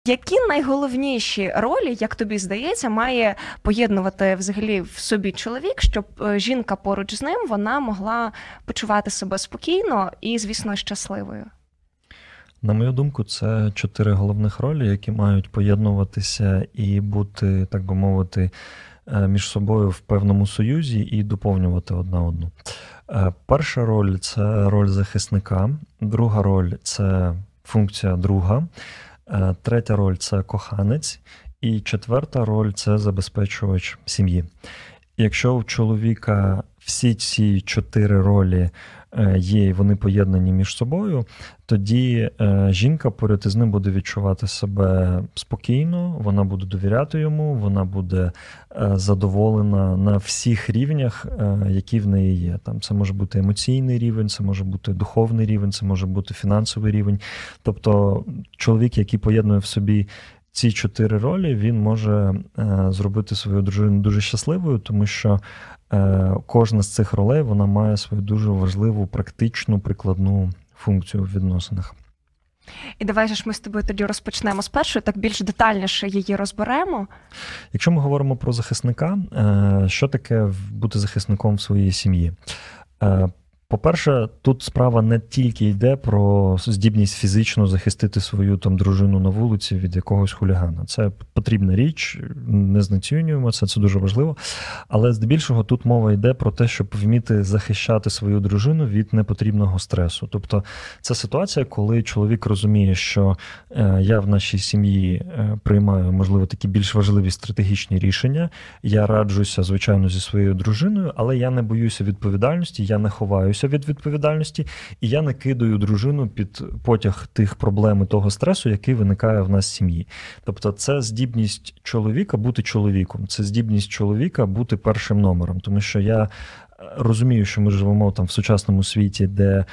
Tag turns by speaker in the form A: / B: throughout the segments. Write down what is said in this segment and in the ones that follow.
A: Які найголовніші ролі, як тобі здається, має поєднувати взагалі в собі чоловік, щоб жінка поруч з ним, вона могла почувати себе спокійно і, звісно, щасливою?
B: На мою думку, це 4 головних ролі, які мають поєднуватися і бути, так би мовити, між собою в певному союзі і доповнювати одна одну. Перша роль – це роль захисника, друга роль – це функція друга, третя роль – це коханець, і четверта роль – це забезпечувач сім'ї. Якщо у чоловіка всі ці 4 ролі є і вони поєднані між собою, тоді жінка поряд із ним буде відчувати себе спокійно, вона буде довіряти йому, вона буде задоволена на всіх рівнях, які в неї є. Там це може бути емоційний рівень, це може бути духовний рівень, це може бути фінансовий рівень. Тобто чоловік, який поєднує в собі ці 4 ролі, він може зробити свою дружину дуже щасливою, тому що кожна з цих ролей, вона має свою дуже важливу, практичну, прикладну функцію в відносинах.
A: І давай ж ми з тобою тоді розпочнемо з першої, так більш детальніше її розберемо.
B: Якщо ми говоримо про захисника, що таке бути захисником в своїй сім'ї? По-перше, тут справа не тільки йде про здібність фізично захистити свою там дружину на вулиці від якогось хулігана. Це потрібна річ, не знецінюємо це дуже важливо. Але здебільшого тут мова йде про те, щоб вміти захищати свою дружину від непотрібного стресу. Тобто це ситуація, коли чоловік розуміє, що я в нашій сім'ї приймаю, можливо, такі більш важливі стратегічні рішення, я раджуся, звичайно, зі своєю дружиною, але я не боюся відповідальності, я не ховаюся від відповідальності, і я не кидаю дружину під потяг тих проблем і того стресу, який виникає в нас в сім'ї. Тобто це здібність чоловіка бути чоловіком, це здібність чоловіка бути першим номером, тому що я розумію, що ми живемо там в сучасному світі, де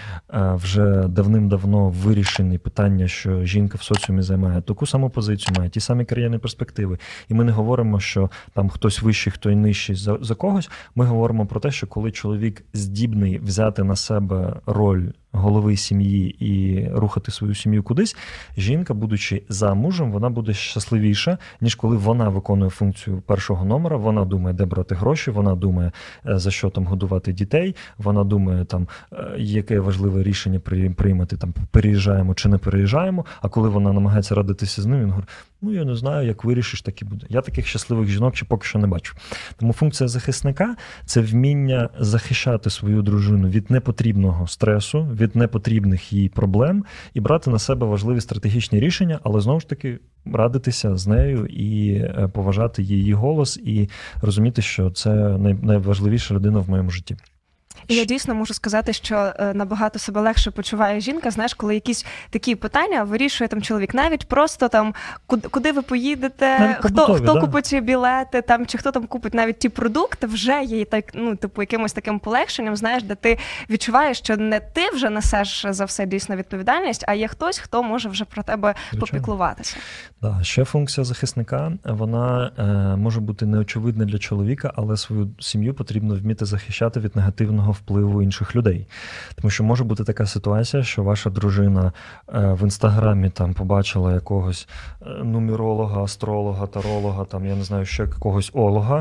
B: вже давним-давно вирішені питання, що жінка в соціумі займає таку саму позицію, має ті самі кар'єрні перспективи. І ми не говоримо, що там хтось вищий, хто нижчий за когось. Ми говоримо про те, що коли чоловік здібний взяти на себе роль голови сім'ї і рухати свою сім'ю кудись, жінка, будучи замужем, вона буде щасливіша, ніж коли вона виконує функцію першого номера, вона думає, де брати гроші, вона думає, за що там годувати дітей, вона думає, там, яке важливе рішення приймати, там, переїжджаємо чи не переїжджаємо, а коли вона намагається радитися з ним, він говорить, ну, я не знаю, як вирішиш, так і буде. Я таких щасливих жінок ще поки що не бачу. Тому функція захисника – це вміння захищати свою дружину від непотрібного стресу, від непотрібних їй проблем і брати на себе важливі стратегічні рішення, але знову ж таки радитися з нею і поважати її голос і розуміти, що це найважливіша людина в моєму житті.
A: І я дійсно можу сказати, що набагато себе легше почуває жінка, знаєш, коли якісь такі питання вирішує там чоловік. Навіть просто там, куди ви поїдете, хто купить білети, там, чи хто там купить навіть ті продукти, вже є так, ну, типу, якимось таким полегшенням, знаєш, де ти відчуваєш, що не ти вже несеш за все дійсно відповідальність, а є хтось, хто може вже про тебе попіклуватися.
B: Да, ще функція захисника, вона може бути неочевидна для чоловіка, але свою сім'ю потрібно вміти захищати від негативного впливу інших людей. Тому що може бути така ситуація, що ваша дружина в Інстаграмі там побачила якогось нумеролога, астролога, таролога, там, я не знаю, ще якогось олога,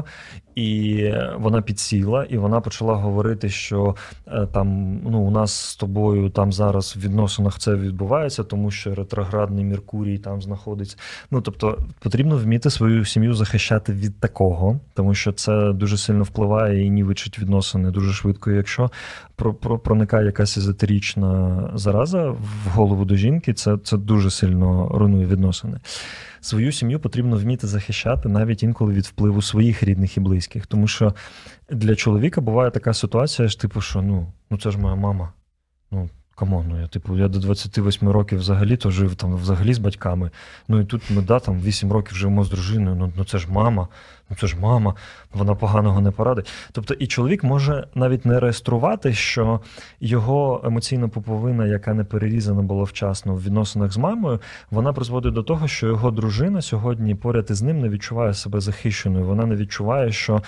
B: і вона підсіла, і вона почала говорити, що там, ну, у нас з тобою там зараз в відносинах це відбувається, тому що ретроградний Меркурій там знаходиться. Ну, тобто, потрібно вміти свою сім'ю захищати від такого, тому що це дуже сильно впливає і нівечить відносини дуже швидко. Якщо проникає якась езотерична зараза в голову до жінки, це дуже сильно руйнує відносини. Свою сім'ю потрібно вміти захищати навіть інколи від впливу своїх рідних і близьких. Тому що для чоловіка буває така ситуація, типу, що ну це ж моя мама. Ну, камон, я до 28 років взагалі то жив там взагалі з батьками. Ну і тут ми там 8 років живемо з дружиною. Ну це ж мама, вона поганого не порадить. Тобто і чоловік може навіть не реєструвати, що його емоційна пуповина, яка не перерізана була вчасно в відносинах з мамою, вона призводить до того, що його дружина сьогодні поряд із ним не відчуває себе захищеною. Вона не відчуває, що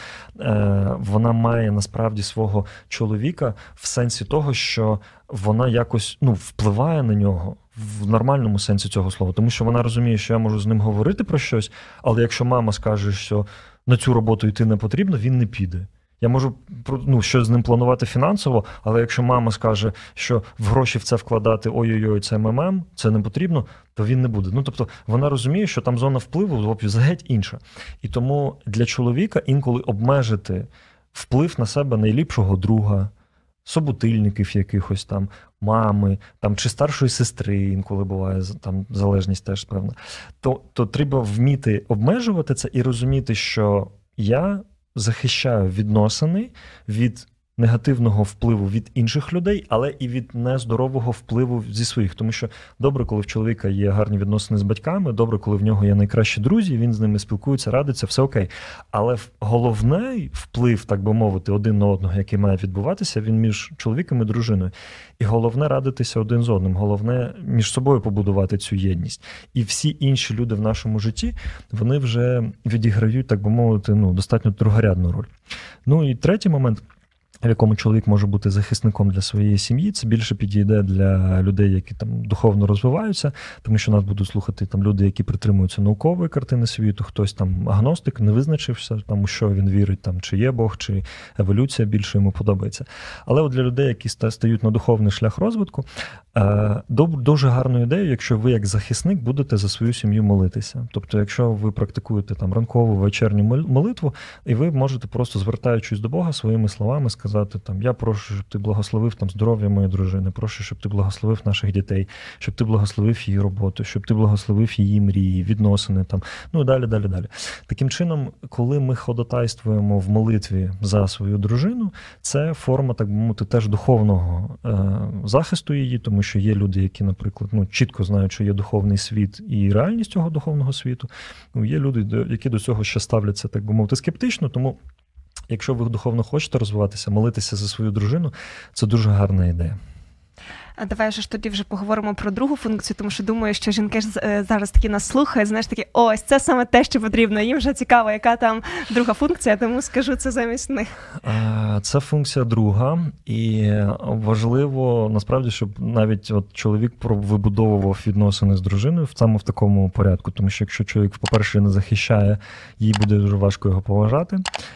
B: вона має насправді свого чоловіка в сенсі того, що вона якось впливає на нього в нормальному сенсі цього слова, тому що вона розуміє, що я можу з ним говорити про щось, але якщо мама скаже, що на цю роботу йти не потрібно, він не піде. Я можу щось з ним планувати фінансово, але якщо мама скаже, що в гроші в це вкладати, ой-ой-ой, це МММ, це не потрібно, то він не буде. Тобто вона розуміє, що там зона впливу геть інша. І тому для чоловіка інколи обмежити вплив на себе найліпшого друга, собутильників якихось там, мами, там, чи старшої сестри, інколи буває там залежність теж певна, то треба вміти обмежувати це і розуміти, що я захищаю відносини від негативного впливу від інших людей, але і від нездорового впливу зі своїх. Тому що добре, коли в чоловіка є гарні відносини з батьками, добре, коли в нього є найкращі друзі, він з ними спілкується, радиться, все окей. Але головний вплив, так би мовити, один на одного, який має відбуватися, він між чоловіком і дружиною. І головне радитися один з одним, головне між собою побудувати цю єдність. І всі інші люди в нашому житті, вони вже відіграють, так би мовити, достатньо другорядну роль. І третій момент, в якому чоловік може бути захисником для своєї сім'ї, це більше підійде для людей, які там духовно розвиваються, тому що нас будуть слухати там люди, які притримуються наукової картини світу, хтось там агностик, не визначився, там у що він вірить, там чи є Бог, чи еволюція більше йому подобається. Але от для людей, які стають на духовний шлях розвитку, дуже гарною ідеєю, якщо ви як захисник будете за свою сім'ю молитися. Тобто, якщо ви практикуєте там ранкову, вечірню молитву, і ви можете просто, звертаючись до Бога, своїми словами сказати, там, я прошу, щоб ти благословив там здоров'я моєї дружини, прошу, щоб ти благословив наших дітей, щоб ти благословив її роботу, щоб ти благословив її мрії, відносини, там, і далі. Таким чином, коли ми ходатайствуємо в молитві за свою дружину, це форма, так би мовити, теж духовного захисту її, тому що є люди, які, наприклад, чітко знають, що є духовний світ і реальність цього духовного світу. Є люди, які до цього ще ставляться, так би мовити, скептично, тому якщо ви духовно хочете розвиватися, молитися за свою дружину, це дуже гарна ідея.
A: А давай ж тоді вже поговоримо про другу функцію, тому що думаю, що жінки зараз такі нас слухають, знаєш, такі, ось, це саме те, що потрібно. Їм вже цікаво, яка там друга функція, тому скажу це замість них.
B: Це функція друга, і важливо, насправді, щоб навіть чоловік вибудовував відносини з дружиною саме в такому порядку, тому що якщо чоловік, по-перше, не захищає, їй буде дуже важко його поважати.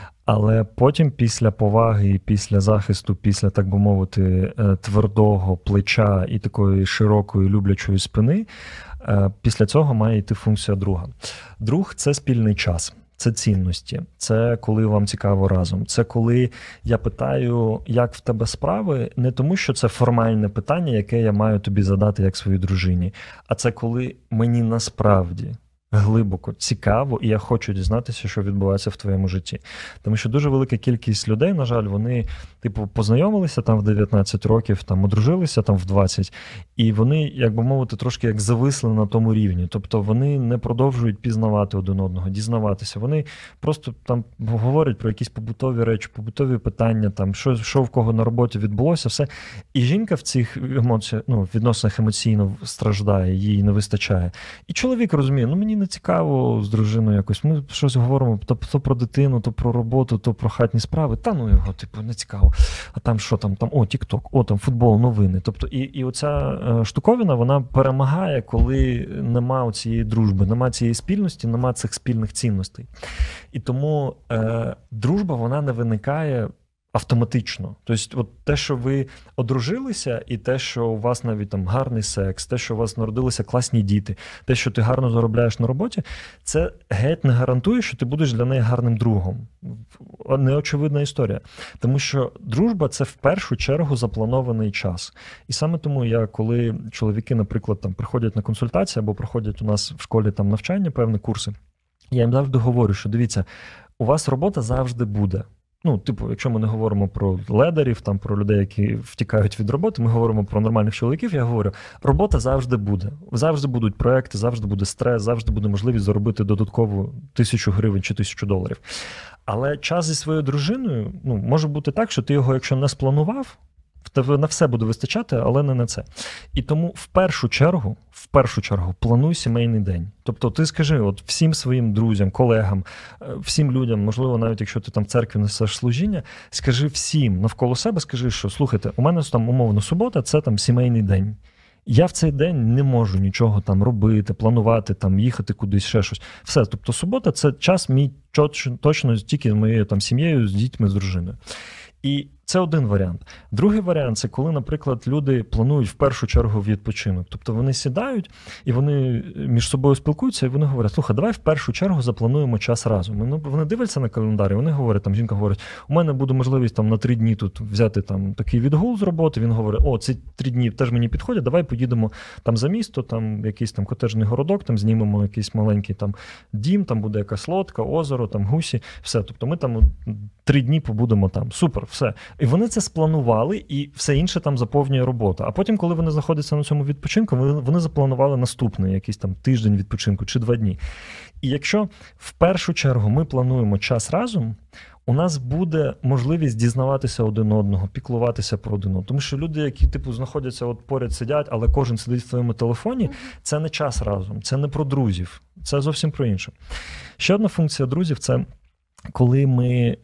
B: Але потім після поваги і після захисту, після, так би мовити, твердого плеча і такої широкої люблячої спини, після цього має йти функція друга. Друг – це спільний час, це цінності, це коли вам цікаво разом, це коли я питаю, як в тебе справи, не тому, що це формальне питання, яке я маю тобі задати як своїй дружині, а це коли мені насправді глибоко цікаво, і я хочу дізнатися, що відбувається в твоєму житті. Тому що дуже велика кількість людей, на жаль, вони, познайомилися там в 19 років, там одружилися там в 20, і вони, як би мовити, трошки як зависли на тому рівні. Тобто вони не продовжують пізнавати один одного, дізнаватися. Вони просто там говорять про якісь побутові речі, побутові питання, там, що в кого на роботі відбулося, все. І жінка в цих відносинах емоційно страждає, їй не вистачає. І чоловік розуміє, мені не цікаво з дружиною якось, ми щось говоримо, то про дитину, то про роботу, то про хатні справи, його, не цікаво. А там що там, тік-ток, там футбол, новини. Тобто і оця штуковина, вона перемагає, коли нема цієї дружби, нема цієї спільності, нема цих спільних цінностей. І тому дружба, вона не виникає автоматично. Тобто те, що ви одружилися, і те, що у вас навіть там гарний секс, те, що у вас народилися класні діти, те, що ти гарно заробляєш на роботі, це геть не гарантує, що ти будеш для неї гарним другом. Неочевидна історія. Тому що дружба – це в першу чергу запланований час. І саме тому коли чоловіки, наприклад, там приходять на консультації або проходять у нас в школі там навчання, певні курси, я їм завжди говорю, що дивіться, у вас робота завжди буде. Якщо ми не говоримо про ледарів, там, про людей, які втікають від роботи, ми говоримо про нормальних чоловіків, я говорю, робота завжди буде. Завжди будуть проекти, завжди буде стрес, завжди буде можливість заробити додаткову 1000 гривень чи $1000. Але час зі своєю дружиною, може бути так, що ти його, якщо не спланував, в тебе на все буде вистачати, але не на це. І тому в першу чергу плануй сімейний день. Тобто ти скажи всім своїм друзям, колегам, всім людям, можливо, навіть якщо ти там в церкві несеш служіння, скажи всім навколо себе, скажи, що слухайте, у мене там умовно субота, це там сімейний день. Я в цей день не можу нічого там робити, планувати, там їхати кудись, ще щось. Все, тобто субота – це час мій точно тільки з моєю там сім'єю, з дітьми, з дружиною. І це один варіант. Другий варіант – це коли, наприклад, люди планують в першу чергу відпочинок. Тобто вони сідають і вони між собою спілкуються, і вони говорять, слухай, давай в першу чергу заплануємо час разом. Вони дивляться на календар, і вони говорять, там жінка говорить, у мене буде можливість там на 3 дні тут взяти там такий відгул з роботи. Він говорить, ці 3 дні теж мені підходять, давай поїдемо там за місто, там якийсь там котеджний городок, там знімемо якийсь маленький там дім, там буде якась лодка, озеро, там гусі, все. Тобто ми там 3 дні побудемо там. Супер, все. І вони це спланували, і все інше там заповнює робота. А потім, коли вони знаходяться на цьому відпочинку, вони запланували наступний якийсь там тиждень відпочинку чи 2 дні. І якщо в першу чергу ми плануємо час разом, у нас буде можливість дізнаватися один одного, піклуватися про один одного. Тому що люди, які знаходяться поряд сидять, але кожен сидить в своєму телефоні, це не час разом, це не про друзів, це зовсім про інше. Ще одна функція друзів – це коли ми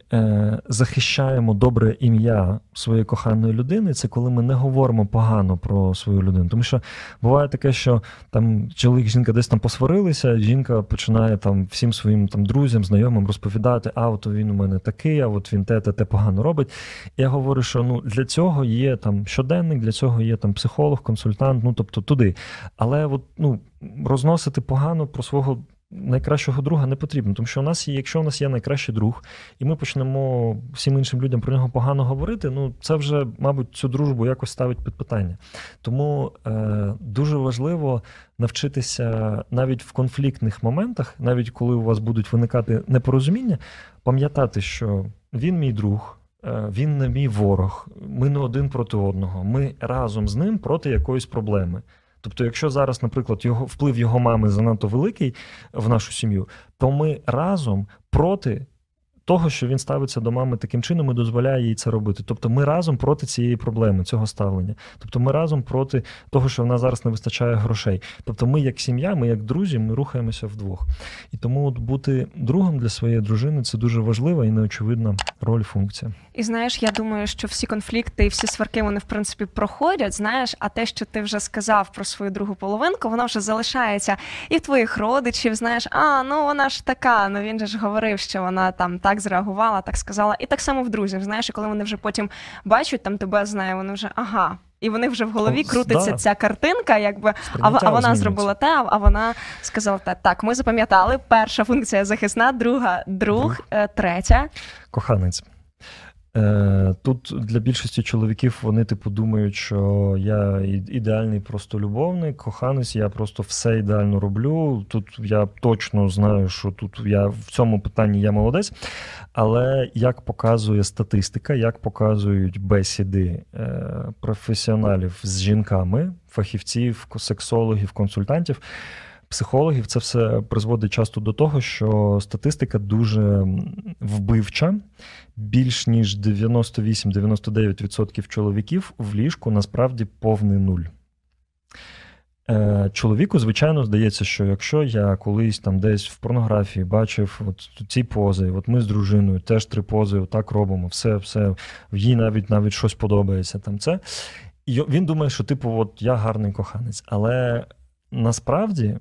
B: захищаємо добре ім'я своєї коханої людини, це коли ми не говоримо погано про свою людину. Тому що буває таке, що там чоловік і жінка десь там посварилися, жінка починає там всім своїм там друзям, знайомим розповідати, от він у мене такий, а от він те погано робить. І я говорю, що для цього є там щоденник, для цього є там психолог, консультант, тобто туди. Але розносити погано про свого найкращого друга не потрібно, тому що якщо у нас є найкращий друг, і ми почнемо всім іншим людям про нього погано говорити, це вже, мабуть, цю дружбу якось ставить під питання. Тому дуже важливо навчитися навіть в конфліктних моментах, навіть коли у вас будуть виникати непорозуміння, пам'ятати, що він мій друг, він не мій ворог, ми не один проти одного, ми разом з ним проти якоїсь проблеми. Тобто, якщо зараз, наприклад, вплив його мами занадто великий в нашу сім'ю, то ми разом проти того, що він ставиться до мами таким чином і дозволяє їй це робити. Тобто ми разом проти цієї проблеми, цього ставлення. Тобто ми разом проти того, що в нас зараз не вистачає грошей. Тобто ми як сім'я, ми як друзі, ми рухаємося вдвох. І тому бути другом для своєї дружини – це дуже важлива і неочевидна роль, функція.
A: І знаєш, я думаю, що всі конфлікти і всі сварки, вони в принципі проходять, знаєш, а те, що ти вже сказав про свою другу половинку, воно вже залишається і в твоїх родичів, знаєш, вона ж така, він же ж говорив, що вона там так зреагувала, так сказала. І так само в друзів, знаєш, і коли вони вже потім бачать там тебе, вони вже, і вони вже в голові крутиться ця картинка, якби, а вона зробила те, а вона сказала те. Так, ми запам'ятали, перша функція захисна, друга друг, третя
B: коханець. Тут для більшості чоловіків вони думають, що я ідеальний просто любовник, коханець, я просто все ідеально роблю, тут я точно знаю, що тут я в цьому питанні я молодець, але як показує статистика, як показують бесіди професіоналів з жінками, фахівців, сексологів, консультантів, психологів, це все призводить часто до того, що статистика дуже вбивча. Більш ніж 98-99% чоловіків в ліжку насправді повний нуль. Чоловіку, звичайно, здається, що якщо я колись там десь в порнографії бачив ці пози, ми з дружиною теж 3 пози так робимо, все, їй навіть щось подобається там це. І він думає, що я гарний коханець. Але насправді,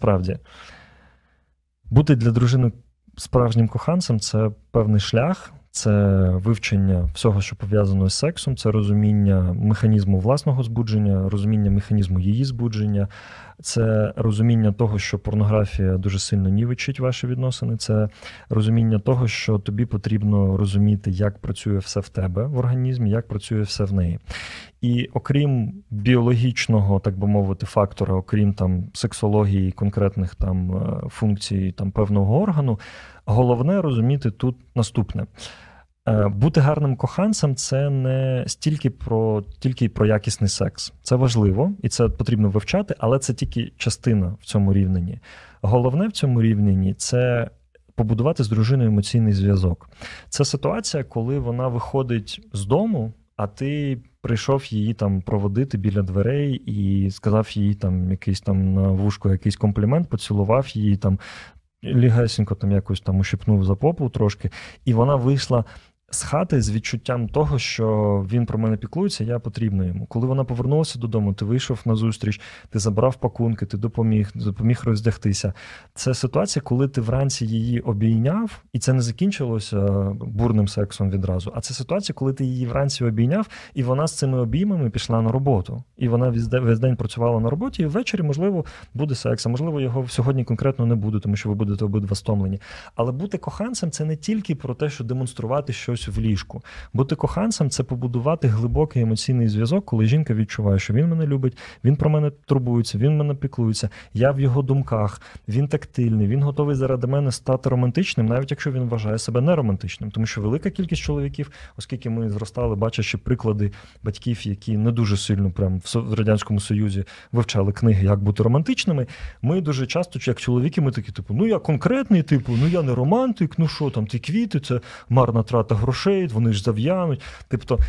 B: бути для дружини справжнім коханцем – це певний шлях, це вивчення всього, що пов'язано з сексом, це розуміння механізму власного збудження, розуміння механізму її збудження, це розуміння того, що порнографія дуже сильно нівечить ваші відносини, це розуміння того, що тобі потрібно розуміти, як працює все в тебе в організмі, як працює все в неї. І окрім біологічного, так би мовити, фактора, окрім сексології, конкретних функцій певного органу, головне розуміти тут наступне. Бути гарним коханцем – це не тільки про якісний секс. Це важливо, і це потрібно вивчати, але це тільки частина в цьому рівненні. Головне в цьому рівненні – це побудувати з дружиною емоційний зв'язок. Це ситуація, коли вона виходить з дому, а ти прийшов її проводити біля дверей і сказав їй якийсь на вушко якийсь комплімент, поцілував її лігесенько якось ущипнув за попу трошки, і вона вийшла з хати з відчуттям того, що він про мене піклується, я потрібна йому. Коли вона повернулася додому, ти вийшов на зустріч, ти забрав пакунки, ти допоміг роздягтися. Це ситуація, коли ти вранці її обійняв, і це не закінчилося бурним сексом відразу, а це ситуація, коли ти її вранці обійняв, і вона з цими обіймами пішла на роботу. І вона весь день працювала на роботі, і ввечері, можливо, буде секс, а можливо, його сьогодні конкретно не буде, тому що ви будете обидва стомлені. Але бути коханцем – це не тільки про те, що демонструвати щось в ліжку. Бути коханцем – це побудувати глибокий емоційний зв'язок, коли жінка відчуває, що він мене любить, він про мене турбується, він мене піклується, я в його думках, він тактильний, він готовий заради мене стати романтичним, навіть якщо він вважає себе неромантичним. Тому що велика кількість чоловіків, оскільки ми зростали, бачачи приклади батьків, які не дуже сильно прям в Радянському Союзі вивчали книги, як бути романтичними, ми дуже часто, як чоловіки, ми такі, типу, ну я конкретний, типу, ну я не романтик, ну що там, ті квіти, це марна трата грошей, вони ж зав'януть. Тобто,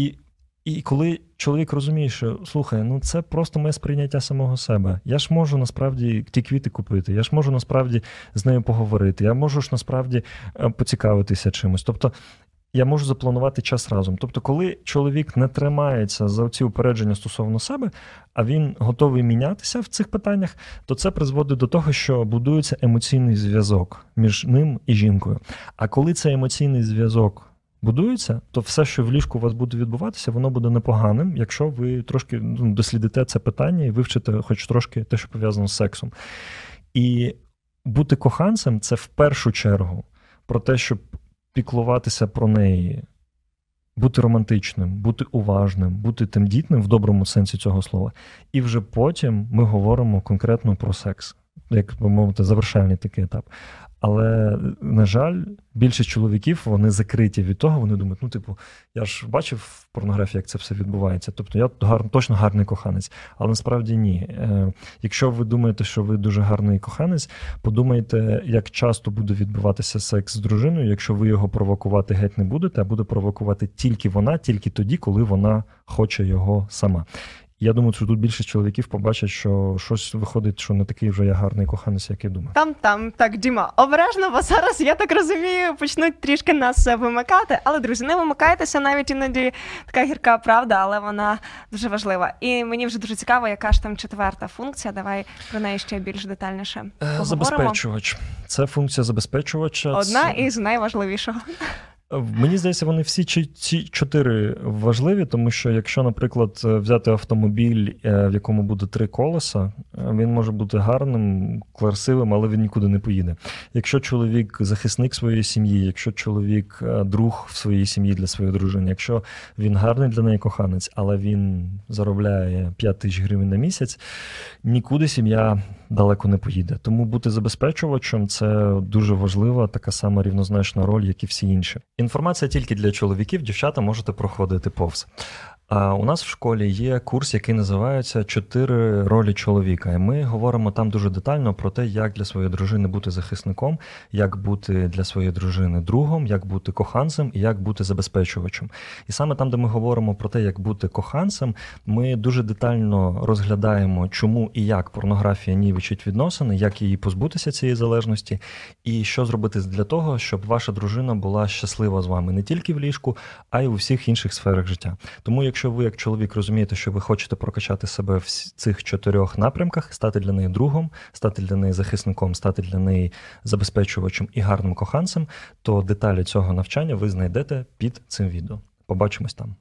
B: і коли чоловік розуміє, що, слухай, ну це просто моє сприйняття самого себе. Я ж можу насправді ті квіти купити, я ж можу насправді з нею поговорити, я можу ж насправді поцікавитися чимось. Тобто, я можу запланувати час разом. Тобто, коли чоловік не тримається за ці упередження стосовно себе, а він готовий мінятися в цих питаннях, то це призводить до того, що будується емоційний зв'язок між ним і жінкою. А коли цей емоційний зв'язок будується, то все, що в ліжку у вас буде відбуватися, воно буде непоганим, якщо ви трошки дослідите це питання і вивчите хоч трошки те, що пов'язано з сексом. І бути коханцем – це в першу чергу про те, щоб піклуватися про неї, бути романтичним, бути уважним, бути тендітним в доброму сенсі цього слова. І вже потім ми говоримо конкретно про секс, як би мовити, завершальний такий етап. Але, на жаль, більшість чоловіків, вони закриті від того, вони думають, ну, типу, я ж бачив в порнографії, як це все відбувається, тобто я точно гарний коханець. Але насправді ні. Якщо ви думаєте, що ви дуже гарний коханець, подумайте, як часто буде відбуватися секс з дружиною, якщо ви його провокувати геть не будете, а буде провокувати тільки вона, тільки тоді, коли вона хоче його сама. Я думаю, що тут більшість чоловіків побачать, що щось виходить, що не такий вже я гарний коханець, як я думаю.
A: Так, Діма, обережно, бо зараз, я так розумію, почнуть трішки нас вимикати. Але, друзі, не вимикайтеся, навіть іноді така гірка правда, але вона дуже важлива. І мені вже дуже цікаво, яка ж там четверта функція. Давай про неї ще більш детальніше поговоримо.
B: Забезпечувач. Це функція забезпечувача.
A: Одна із найважливішого.
B: Мені здається, вони всі ці 4 важливі, тому що якщо, наприклад, взяти автомобіль, в якому буде 3 колеса, він може бути гарним, красивим, але він нікуди не поїде. Якщо чоловік захисник своєї сім'ї, якщо чоловік друг в своїй сім'ї для своєї дружини, якщо він гарний для неї коханець, але він заробляє 5 тисяч гривень на місяць, нікуди сім'я далеко не поїде. Тому бути забезпечувачем – це дуже важлива, така сама рівнозначна роль, як і всі інші. Інформація тільки для чоловіків, дівчата можете проходити повз. У нас в школі є курс, який називається «4 ролі чоловіка». І ми говоримо там дуже детально про те, як для своєї дружини бути захисником, як бути для своєї дружини другом, як бути коханцем і як бути забезпечувачем. І саме там, де ми говоримо про те, як бути коханцем, ми дуже детально розглядаємо, чому і як порнографія нівечить відносини, як її позбутися цієї залежності, і що зробити для того, щоб ваша дружина була щаслива з вами не тільки в ліжку, а й у всіх інших сферах життя. Тому якщо ви, як чоловік, розумієте, що ви хочете прокачати себе в цих 4 напрямках, стати для неї другом, стати для неї захисником, стати для неї забезпечувачем і гарним коханцем, то деталі цього навчання ви знайдете під цим відео. Побачимось там.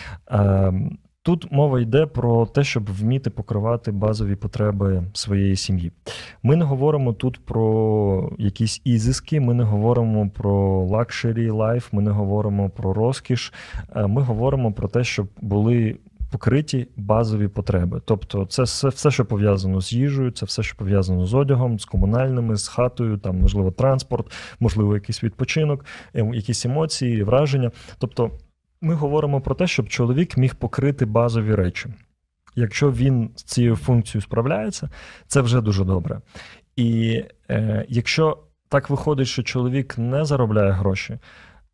B: Тут мова йде про те, щоб вміти покривати базові потреби своєї сім'ї. Ми не говоримо тут про якісь ізиски, ми не говоримо про luxury life, ми не говоримо про розкіш, ми говоримо про те, щоб були покриті базові потреби. Тобто це все, що пов'язано з їжею, це все, що пов'язано з одягом, з комунальними, з хатою, там, можливо, транспорт, можливо, якийсь відпочинок, якісь емоції, враження. Тобто ми говоримо про те, щоб чоловік міг покрити базові речі. Якщо він з цією функцією справляється, це вже дуже добре. І якщо так виходить, що чоловік не заробляє гроші,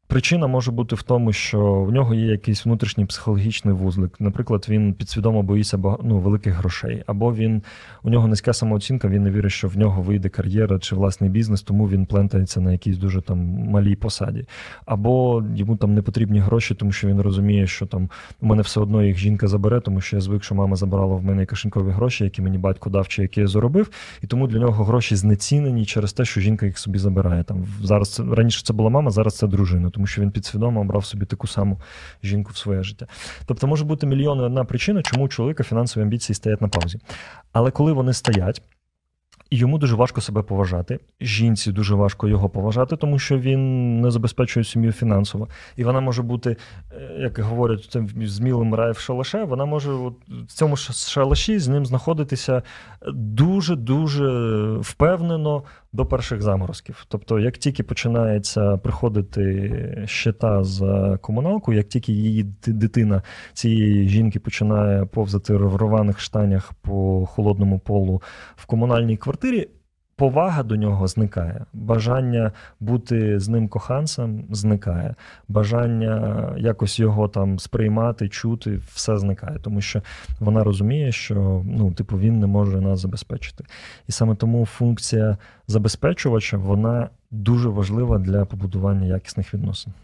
B: Причина може бути в тому, що в нього є якийсь внутрішній психологічний вузлик. Наприклад, він підсвідомо боїться великих грошей. Або у нього низька самооцінка, він не вірить, що в нього вийде кар'єра чи власний бізнес, тому він плентається на якійсь дуже там малій посаді. Або йому там не потрібні гроші, тому що він розуміє, що там у мене все одно їх жінка забере, тому що я звик, що мама забирала в мене кишенькові гроші, які мені батько дав чи які я заробив. І тому для нього гроші знецінені через те, що жінка їх собі забирає. Зараз раніше це була мама, зараз це дружина. Тому що він підсвідомо обрав собі таку саму жінку в своє життя. Тобто може бути мільйон і одна причина, чому у чоловіка фінансові амбіції стоять на паузі. Але коли вони стоять, і йому дуже важко себе поважати, жінці дуже важко його поважати, тому що він не забезпечує сім'ю фінансово. І вона може бути, як говорять, цим змілим рай в шалаше, вона може в цьому шалаші з ним знаходитися дуже-дуже впевнено до перших заморозків. Тобто, як тільки починається приходити щита за комуналку, як тільки її дитина цієї жінки починає повзати в рваних штанях по холодному полу в комунальній квартирі, повага до нього зникає. Бажання бути з ним коханцем зникає. Бажання якось його там сприймати, чути, все зникає. Тому що вона розуміє, що він не може нас забезпечити. І саме тому функція забезпечувача, вона дуже важлива для побудування якісних відносин.